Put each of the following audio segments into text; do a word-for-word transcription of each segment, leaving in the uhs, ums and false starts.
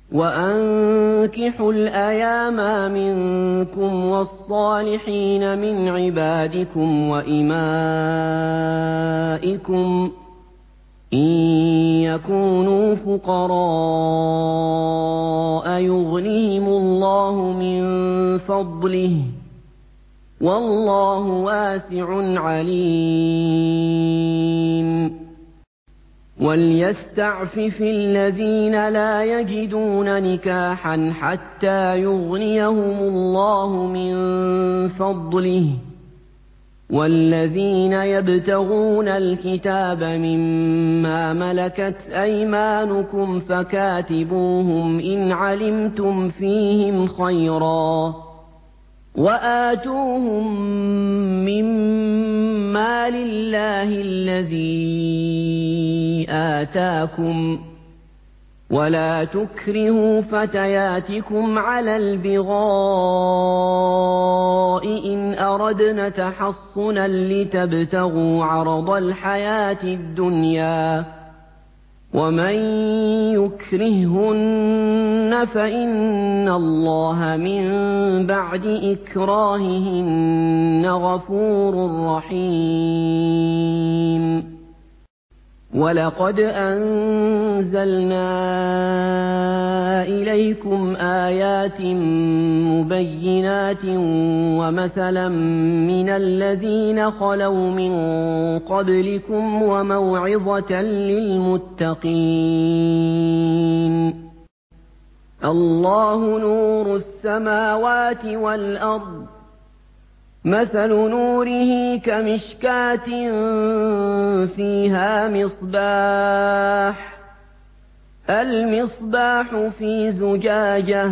وَأَنكِحُوا الْأَيَامَىٰ مِنكُمْ وَالصَّالِحِينَ مِنْ عِبَادِكُمْ وَإِمَائِكُمْ إِن يَكُونُوا فُقَرَاءَ يُغْنِهِمُ اللَّهُ مِن فَضْلِهِ ۗ وَاللَّهُ وَاسِعٌ عَلِيمٌ. وَلْيَسْتَعْفِفِ الَّذِينَ لَا يَجِدُونَ نِكَاحًا حَتَّىٰ يُغْنِيَهُمُ اللَّهُ مِن فَضْلِهِ ۗ وَالَّذِينَ يَبْتَغُونَ الْكِتَابَ مِمَّا مَلَكَتْ أَيْمَانُكُمْ فَكَاتِبُوهُمْ إِنْ عَلِمْتُمْ فِيهِمْ خَيْرًا ۖ وَآتُوهُم مِّن مَّالِ اللَّهِ الَّذِي آتَاكُمْ ۚ وَلَا تُكْرِهُوا فَتَيَاتِكُمْ عَلَى الْبِغَاءِ إِنْ أَرَدْنَ تَحَصُّنًا لِّتَبْتَغُوا عَرَضَ الْحَيَاةِ الدُّنْيَا ۚ وَمَن يُكْرِههُّنَّ فَإِنَّ اللَّهَ مِن بَعْدِ إِكْرَاهِهِنَّ غَفُورٌ رَّحِيمٌ. وَلَقَدْ أَنزَلْنَا إِلَيْكُمْ آيَاتٍ مُّبَيِّنَاتٍ وَمَثَلًا مِّنَ الَّذِينَ خَلَوْا مِن قَبْلِكُمْ وَمَوْعِظَةً لِّلْمُتَّقِينَ. اللَّهُ نُورُ السَّمَاوَاتِ وَالْأَرْضِ ۚ مَثَلُ نُورِهِ كَمِشْكَاةٍ فِيهَا مِصْبَاحٌ ۖ الْمِصْبَاحُ فِي زُجَاجَةٍ،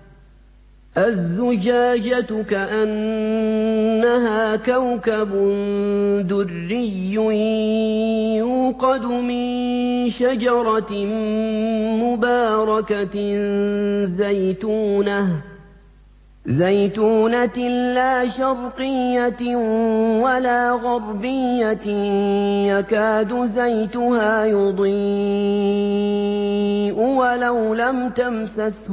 الزُّجَاجَةُ كَأَنَّهَا كَوْكَبٌ دُرِّيٌّ يُوقَدُ مِن شَجَرَةٍ مُّبَارَكَةٍ زَيْتُونَةٍ لَّا شَرْقِيَّةٍ وَلَا غَرْبِيَّةٍ يَكَادُ زَيْتُهَا يُضِيءُ وَلَوْ لَمْ تَمْسَسْهُ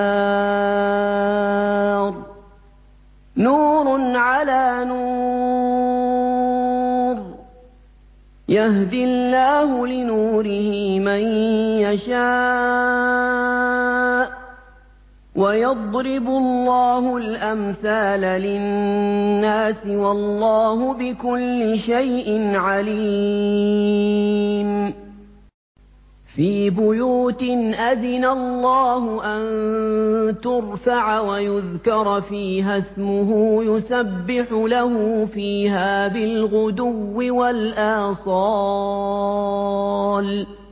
نَارٌ ۚ نُّورٌ عَلَىٰ نُورٍ ۗ يَهْدِي اللَّهُ لِنُورِهِ مَن يَشَاءُ ۚ وَيَضْرِبُ اللَّهُ الْأَمْثَالَ لِلنَّاسِ ۗ وَاللَّهُ بِكُلِّ شَيْءٍ عَلِيمٌ. فِي بُيُوتٍ أَذِنَ اللَّهُ أَن تُرْفَعَ وَيُذْكَرَ فِيهَا اسْمُهُ يُسَبِّحُ لَهُ فِيهَا بِالْغُدُوِّ وَالْآصَالِ